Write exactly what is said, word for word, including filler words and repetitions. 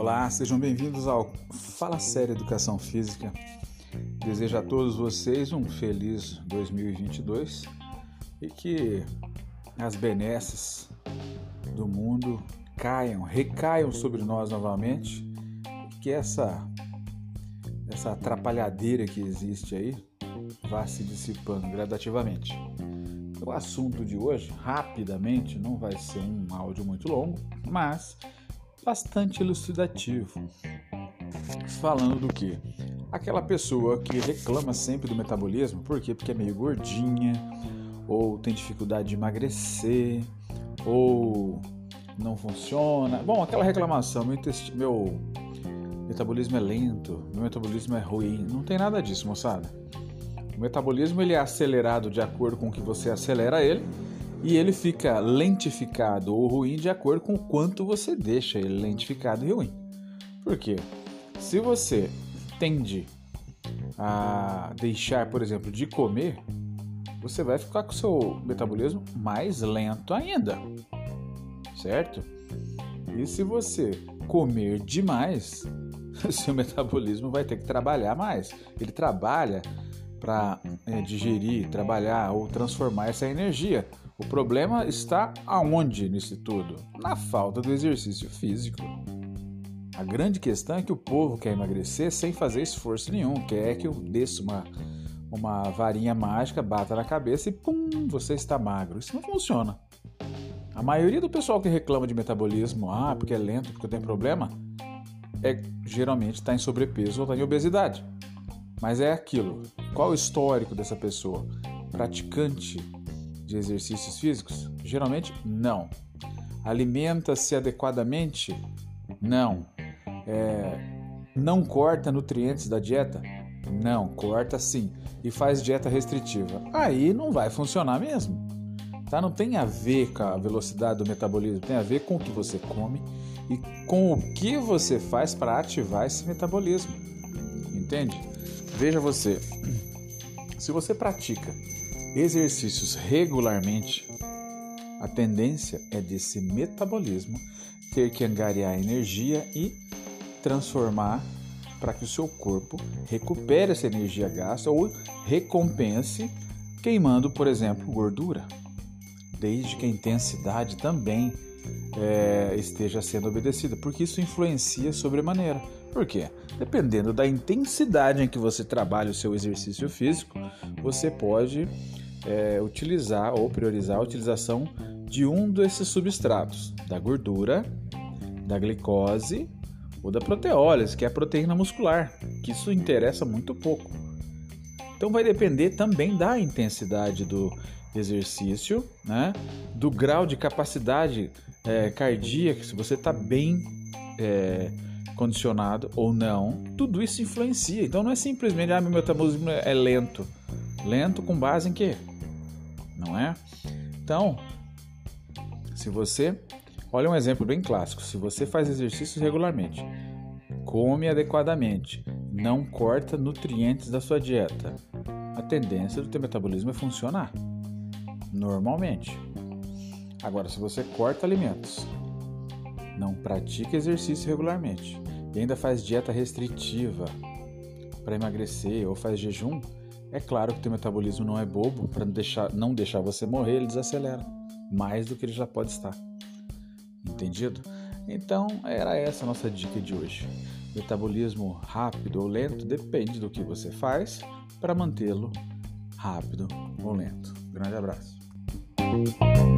Olá, sejam bem-vindos ao Fala Sério Educação Física. Desejo a todos vocês um feliz dois mil e vinte e dois e que as benesses do mundo caiam, recaiam sobre nós novamente e que essa, essa atrapalhadeira que existe aí vá se dissipando gradativamente. O assunto de hoje, rapidamente, não vai ser um áudio muito longo, mas bastante elucidativo. Falando do quê? Aquela pessoa que reclama sempre do metabolismo, por quê? Porque é meio gordinha, ou tem dificuldade de emagrecer, ou não funciona. Bom, aquela reclamação, meu, intest... meu metabolismo é lento, meu metabolismo é ruim. Não tem nada disso, moçada. O metabolismo ele é acelerado de acordo com o que você acelera ele, e ele fica lentificado ou ruim de acordo com o quanto você deixa ele lentificado e ruim. Por quê? Se você tende a deixar, por exemplo, de comer, você vai ficar com o seu metabolismo mais lento ainda, certo? E se você comer demais, seu metabolismo vai ter que trabalhar mais. Ele trabalha para é, digerir, trabalhar ou transformar essa energia. O problema está aonde nisso tudo? Na falta do exercício físico. A grande questão é que o povo quer emagrecer sem fazer esforço nenhum, quer que eu desça uma, uma varinha mágica, bata na cabeça e pum, você está magro. Isso não funciona. A maioria do pessoal que reclama de metabolismo, ah, porque é lento, porque tem problema, é, geralmente está em sobrepeso ou está em obesidade. Mas é aquilo. Qual o histórico dessa pessoa? Praticante de exercícios físicos? Geralmente, não. Alimenta-se adequadamente? Não. É, não corta nutrientes da dieta? Não, corta sim. E faz dieta restritiva? Aí não vai funcionar mesmo. Tá? Não tem a ver com a velocidade do metabolismo, tem a ver com o que você come e com o que você faz para ativar esse metabolismo. Entende? Veja você, se você pratica exercícios regularmente, a tendência é desse metabolismo ter que angariar energia e transformar para que o seu corpo recupere essa energia gasta ou recompense queimando, por exemplo, gordura, desde que a intensidade também é, esteja sendo obedecida, porque isso influencia sobremaneira. Por quê? Dependendo da intensidade em que você trabalha o seu exercício físico, você pode é, utilizar ou priorizar a utilização de um desses substratos, da gordura, da glicose ou da proteólise, que é a proteína muscular, que isso interessa muito pouco. Então vai depender também da intensidade do exercício, né? Do grau de capacidade é, cardíaca, se você está bem é, condicionado ou não, tudo isso influencia. Então não é simplesmente, ah, meu metabolismo é lento. Lento com base em quê? Não é? Então, se você... Olha um exemplo bem clássico. Se você faz exercícios regularmente, come adequadamente, não corta nutrientes da sua dieta, a tendência do teu metabolismo é funcionar normalmente. Agora, se você corta alimentos, não pratica exercício regularmente e ainda faz dieta restritiva para emagrecer ou faz jejum, é claro que o teu metabolismo não é bobo, para não deixar, não deixar você morrer, ele desacelera mais do que ele já pode estar. Entendido? Então, era essa a nossa dica de hoje. Metabolismo rápido ou lento depende do que você faz para mantê-lo rápido ou lento. Grande abraço.